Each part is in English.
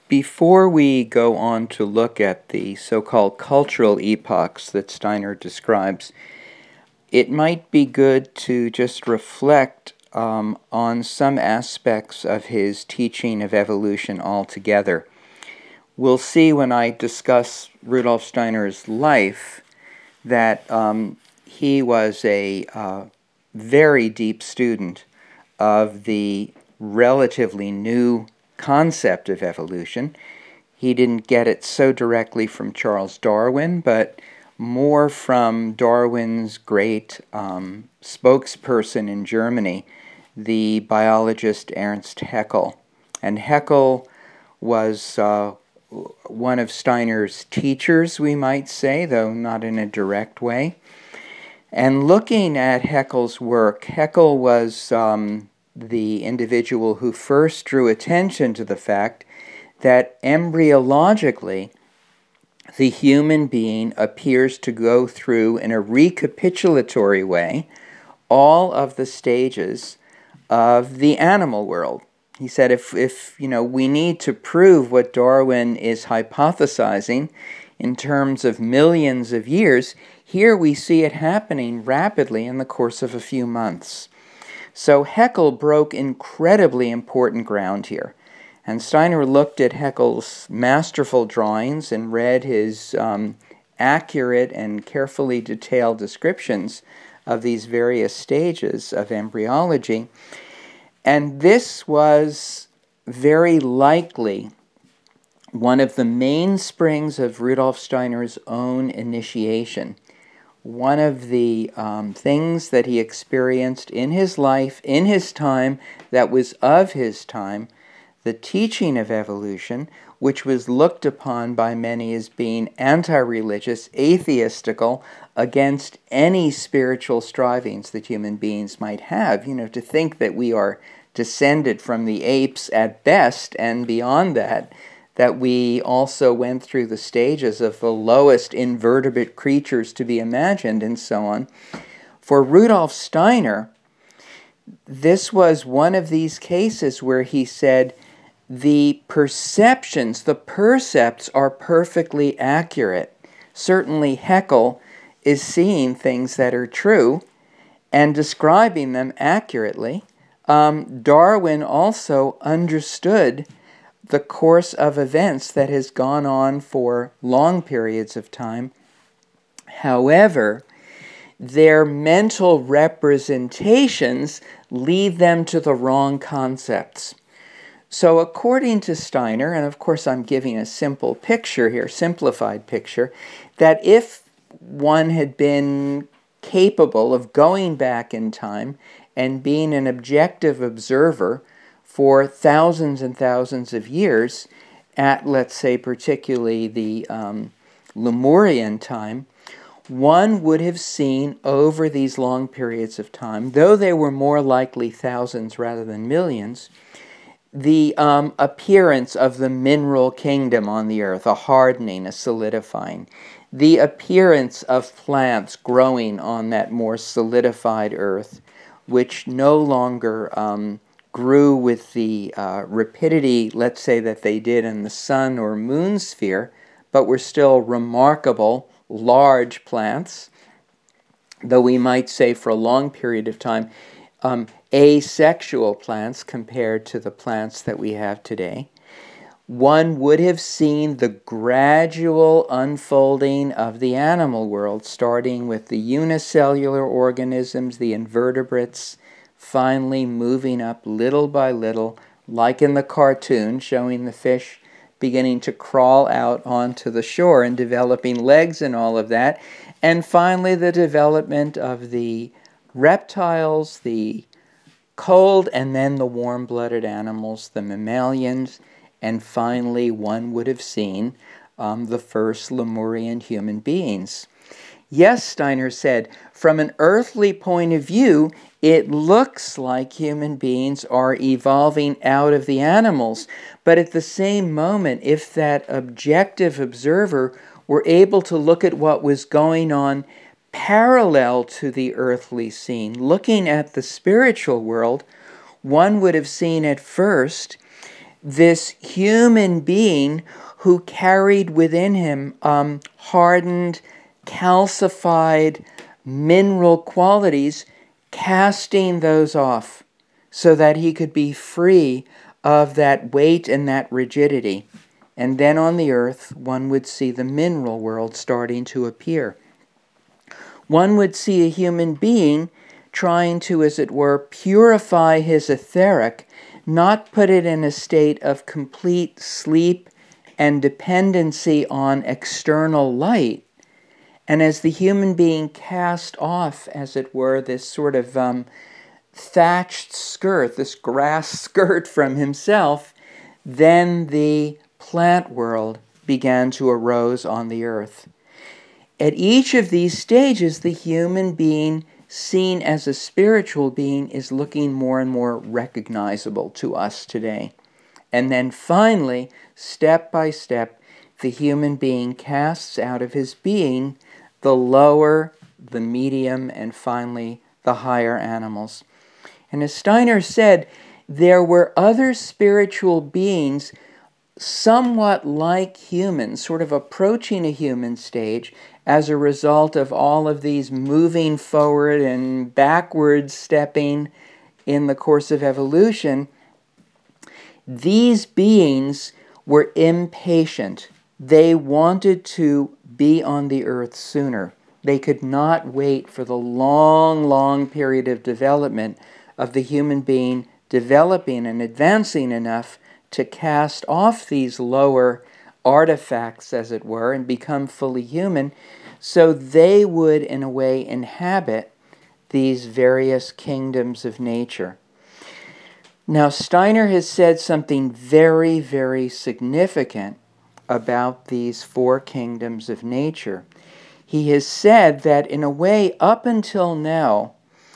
Before we go on to look at the so-called cultural epochs that Steiner describes, it might be good to just reflect on some aspects of his teaching of evolution altogether. We'll see when I discuss Rudolf Steiner's life that he was a very deep student of the relatively new concept of evolution. He didn't get it so directly from Charles Darwin, but more from Darwin's great spokesperson in Germany, the biologist Ernst Haeckel. And Haeckel was one of Steiner's teachers, we might say, though not in a direct way. And looking at Haeckel's work, Haeckel was the individual who first drew attention to the fact that embryologically the human being appears to go through, in a recapitulatory way, all of the stages of the animal world. He said if we need to prove what Darwin is hypothesizing in terms of millions of years, here we see it happening rapidly in the course of a few months. So Haeckel broke incredibly important ground here. And Steiner looked at Haeckel's masterful drawings and read his accurate and carefully detailed descriptions of these various stages of embryology. And this was very likely one of the mainsprings of Rudolf Steiner's own initiation. One of the things that he experienced in his life, in his time, that was of his time, the teaching of evolution, which was looked upon by many as being anti-religious, atheistical, against any spiritual strivings that human beings might have. To think that we are descended from the apes at best, and beyond that we also went through the stages of the lowest invertebrate creatures to be imagined, and so on. For Rudolf Steiner, this was one of these cases where he said, the perceptions, the percepts are perfectly accurate. Certainly Haeckel is seeing things that are true and describing them accurately. Darwin also understood the course of events that has gone on for long periods of time. However, their mental representations lead them to the wrong concepts. So according to Steiner, and of course I'm giving a simple picture here, simplified picture, that if one had been capable of going back in time and being an objective observer for thousands and thousands of years at, let's say, particularly the Lemurian time, one would have seen over these long periods of time, though they were more likely thousands rather than millions, the appearance of the mineral kingdom on the earth, a hardening, a solidifying, the appearance of plants growing on that more solidified earth, which no longer grew with the rapidity, let's say, that they did in the sun or moon sphere, but were still remarkable, large plants, though we might say for a long period of time, asexual plants compared to the plants that we have today. One would have seen the gradual unfolding of the animal world, starting with the unicellular organisms, the invertebrates, finally moving up little by little, like in the cartoon, showing the fish beginning to crawl out onto the shore and developing legs and all of that. And finally, the development of the reptiles, the cold and then the warm-blooded animals, the mammalians, and finally one would have seen the first Lemurian human beings. Yes, Steiner said, from an earthly point of view, it looks like human beings are evolving out of the animals, but at the same moment, if that objective observer were able to look at what was going on parallel to the earthly scene, looking at the spiritual world, one would have seen at first this human being who carried within him hardened, calcified mineral qualities, casting those off so that he could be free of that weight and that rigidity. And then on the earth, one would see the mineral world starting to appear. One would see a human being trying to, as it were, purify his etheric, not put it in a state of complete sleep and dependency on external light. And as the human being cast off, as it were, this sort of thatched skirt, this grass skirt from himself, then the plant world began to arise on the earth. At each of these stages, the human being, seen as a spiritual being, is looking more and more recognizable to us today. And then finally, step by step, the human being casts out of his being the lower, the medium, and finally the higher animals. And as Steiner said, there were other spiritual beings somewhat like humans, sort of approaching a human stage as a result of all of these moving forward and backwards stepping in the course of evolution. These beings were impatient. They wanted to be on the earth sooner. They could not wait for the long, long period of development of the human being developing and advancing enough to cast off these lower artifacts, as it were, and become fully human, so they would, in a way, inhabit these various kingdoms of nature. Now, Steiner has said something very, very significant about these four kingdoms of nature. He has said that, in a way, up until now,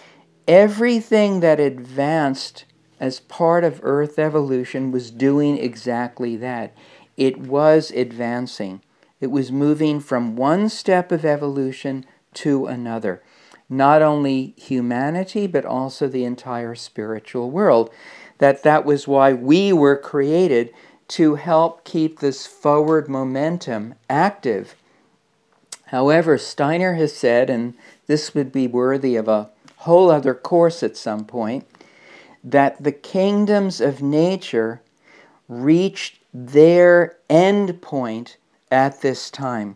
everything that advanced as part of Earth evolution was doing exactly that. It was advancing. It was moving from one step of evolution to another. Not only humanity, but also the entire spiritual world. That was why we were created, to help keep this forward momentum active. However, Steiner has said, and this would be worthy of a whole other course at some point, that the kingdoms of nature reached their end point at this time.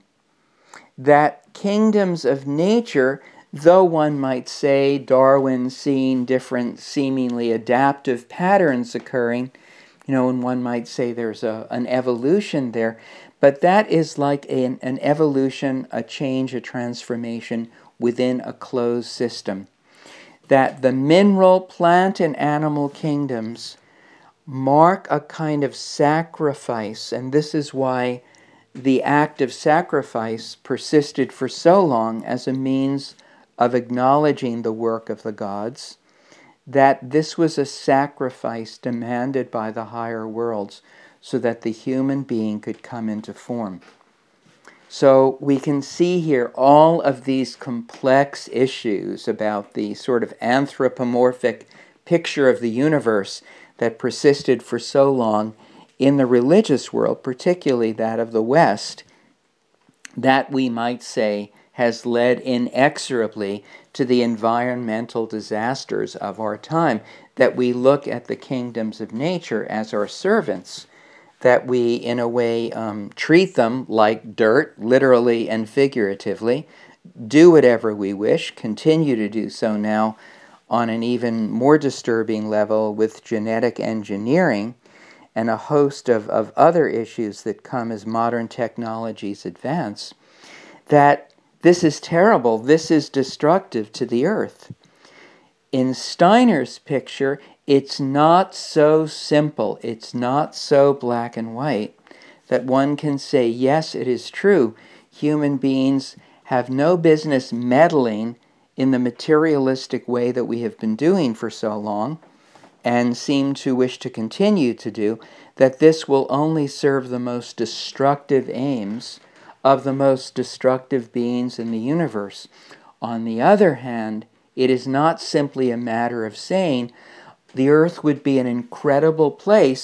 That kingdoms of nature, though one might say Darwin seeing different seemingly adaptive patterns occurring, and one might say there's an evolution there, but that is like an evolution, a change, a transformation within a closed system. That the mineral, plant, and animal kingdoms mark a kind of sacrifice, and this is why the act of sacrifice persisted for so long as a means of acknowledging the work of the gods, that this was a sacrifice demanded by the higher worlds so that the human being could come into form. So we can see here all of these complex issues about the sort of anthropomorphic picture of the universe that persisted for so long in the religious world, particularly that of the West, that we might say has led inexorably to the environmental disasters of our time, that we look at the kingdoms of nature as our servants, that we, in a way, treat them like dirt, literally and figuratively, do whatever we wish, continue to do so now on an even more disturbing level with genetic engineering and a host of other issues that come as modern technologies advance, that this is terrible, this is destructive to the earth. In Steiner's picture, it's not so simple, it's not so black and white, that one can say, yes, it is true, human beings have no business meddling in the materialistic way that we have been doing for so long, and seem to wish to continue to do, that this will only serve the most destructive aims of the most destructive beings in the universe. On the other hand, it is not simply a matter of saying the earth would be an incredible place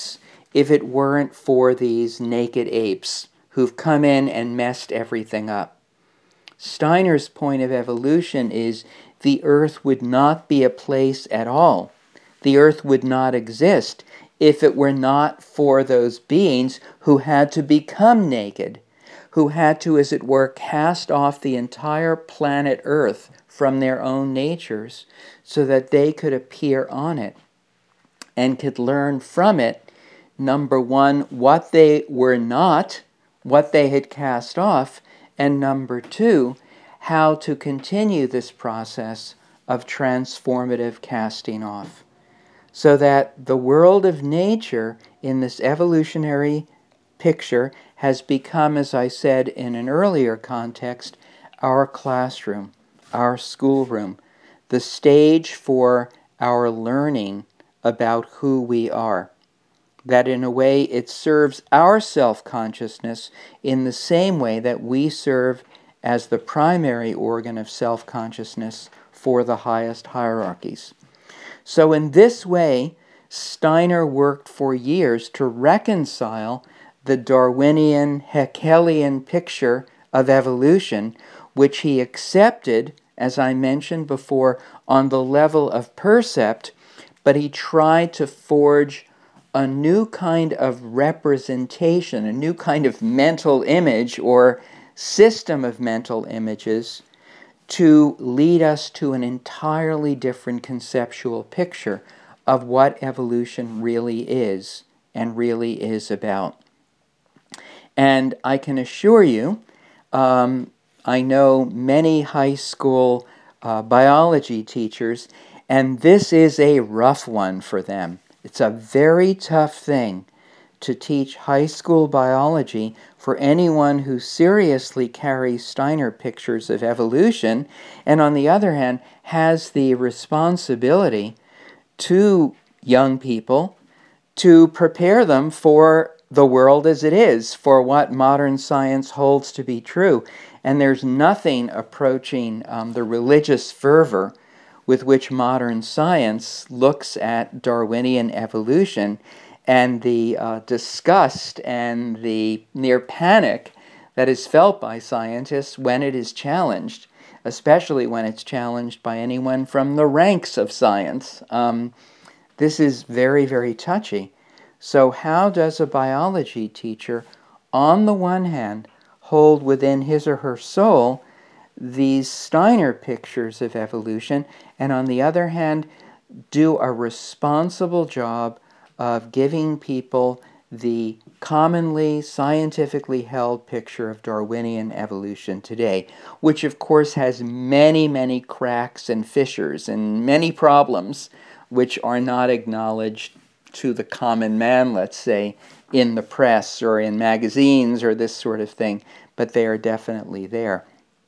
if it weren't for these naked apes who've come in and messed everything up. Steiner's point of evolution is the earth would not be a place at all. The earth would not exist if it were not for those beings who had to become naked, who had to, as it were, cast off the entire planet Earth from their own natures so that they could appear on it and could learn from it, number one, what they were not, what they had cast off, and number two, how to continue this process of transformative casting off. So that the world of nature in this evolutionary picture has become, as I said in an earlier context, our classroom, our schoolroom, the stage for our learning about who we are. That in a way it serves our self-consciousness in the same way that we serve as the primary organ of self-consciousness for the highest hierarchies. So in this way, Steiner worked for years to reconcile the Darwinian Haeckellian picture of evolution, which he accepted, as I mentioned before, on the level of percept, but he tried to forge a new kind of representation, a new kind of mental image or system of mental images to lead us to an entirely different conceptual picture of what evolution really is and really is about. And I can assure you, I know many high school biology teachers, and this is a rough one for them. It's a very tough thing to teach high school biology for anyone who seriously carries Steiner pictures of evolution, and on the other hand, has the responsibility to young people to prepare them for the world as it is, for what modern science holds to be true. And there's nothing approaching the religious fervor with which modern science looks at Darwinian evolution, and the disgust and the near panic that is felt by scientists when it is challenged, especially when it's challenged by anyone from the ranks of science. This is very, very touchy. So how does a biology teacher, on the one hand, hold within his or her soul these Steiner pictures of evolution, and on the other hand, do a responsible job of giving people the commonly scientifically held picture of Darwinian evolution today, which of course has many, many cracks and fissures and many problems which are not acknowledged to the common man, let's say, in the press or in magazines or this sort of thing, but they are definitely there.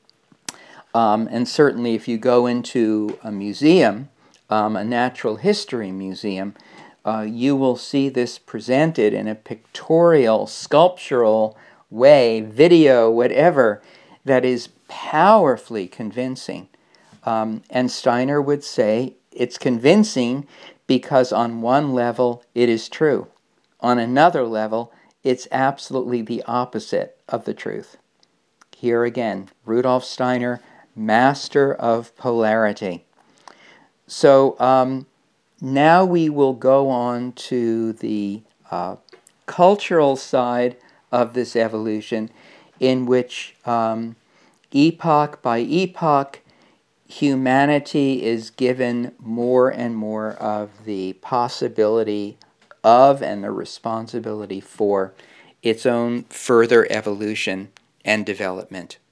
And certainly if you go into a museum, a natural history museum, you will see this presented in a pictorial, sculptural way, video, whatever, that is powerfully convincing. And Steiner would say it's convincing because on one level it is true. On another level, it's absolutely the opposite of the truth. Here again, Rudolf Steiner, master of polarity. So now we will go on to the cultural side of this evolution, in which epoch by epoch, humanity is given more and more of the possibility of and the responsibility for its own further evolution and development.